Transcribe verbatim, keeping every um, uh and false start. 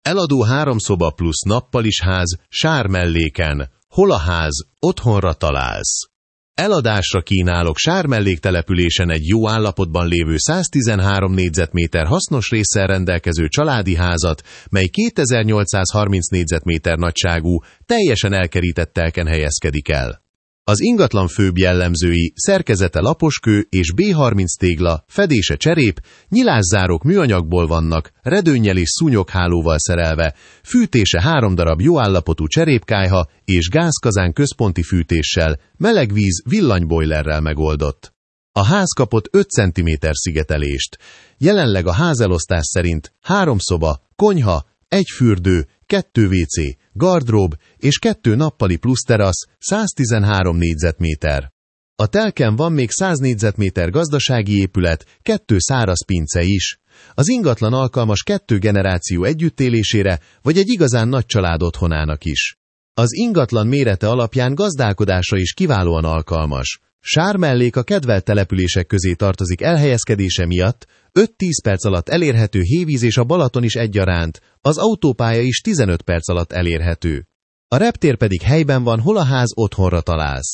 Eladó háromszoba plusz nappalis ház, Sármelléken, hol a ház, otthonra találsz. Eladásra kínálok Sármelléktelepülésen egy jó állapotban lévő száztizenhárom négyzetméter hasznos résszel rendelkező családi házat, mely kétezer-nyolcszázharminc négyzetméter nagyságú, teljesen elkerített telken helyezkedik el. Az ingatlan főbb jellemzői: szerkezete laposkő és bé harminc tégla, fedése cserép, nyilászárók műanyagból vannak, redőnnyel és szúnyoghálóval szerelve, fűtése három darab jó állapotú cserépkályha és gázkazán központi fűtéssel, melegvíz villanybojlerrel megoldott. A ház kapott öt centiméter szigetelést. Jelenleg a házelosztás szerint három szoba, konyha, egy fürdő, kettő vécé, gardrób és kettő nappali plusz terasz, száztizenhárom négyzetméter. A telken van még száz négyzetméter gazdasági épület, kettő száraz pince is. Az ingatlan alkalmas kettő generáció együttélésére, vagy egy igazán nagy család otthonának is. Az ingatlan mérete alapján gazdálkodásra is kiválóan alkalmas. Sármellék a kedvelt települések közé tartozik elhelyezkedése miatt, öt-tíz perc alatt elérhető Hévíz és a Balaton is egyaránt, az autópálya is tizenöt perc alatt elérhető. A reptér pedig helyben van, hol a ház, otthonra találsz.